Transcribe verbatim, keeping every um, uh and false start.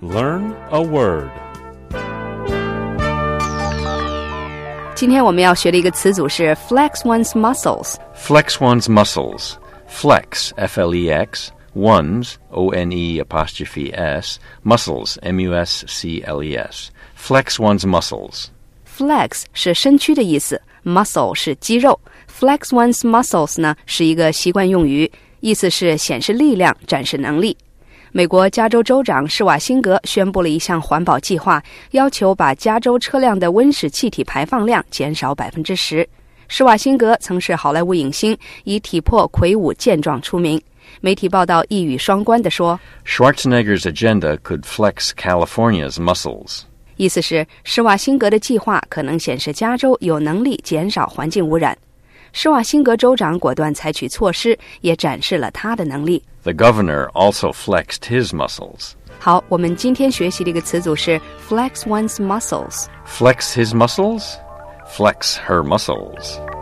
Learn a word. 今天我们要学的一个词组是 flex one's muscles. Flex one's muscles. Flex, F L E X, one's, O N E apostrophe S, muscles, M U S C L E S. Flex one's muscles. Flex 是身躯的意思， muscle 是肌肉。Flex one's muscles 呢是一个习惯用语，意思是显示力量，展示能力。美国加州州长施瓦辛格宣布了一项环保计划，要求把加州车辆的温室气体排放量减少 百分之十。 施瓦辛格曾是好莱坞影星，以体魄魁梧健壮出名。媒体报道一语双关地说， Schwarzenegger's agenda could flex California's muscles. 意思是施瓦辛格的计划可能显示加州有能力减少环境污染。施瓦辛格州长果断采取措施，也展示了他的能力。 The governor also flexed his muscles. 好，我们今天学习的一个词组是 flex one's muscles. Flex his muscles? Flex her muscles.